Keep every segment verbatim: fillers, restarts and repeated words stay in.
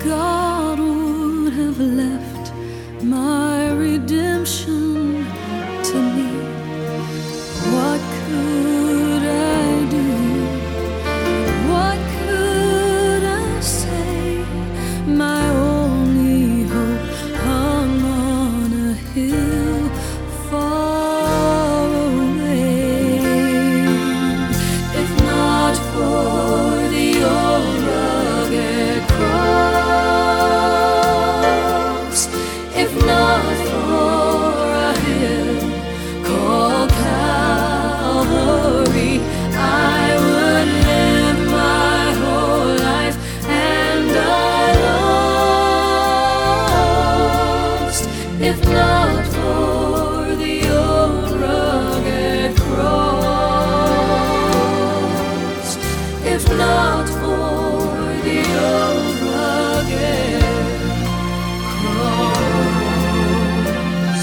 God would have left my redemption to me, what could I do? What could I say? My only hope hung on a hill far away. If not for the old rugged cross, if not for a hill called Calvary, I would live my whole life and I lost. If not for the old rugged cross, if not for the old rugged cross.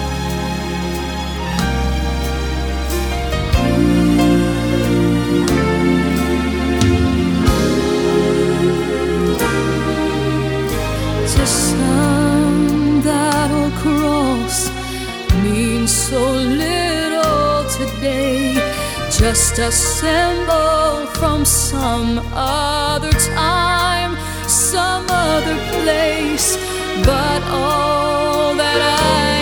To some, that old cross means so little today, just a symbol from some other time, some other place. But all that I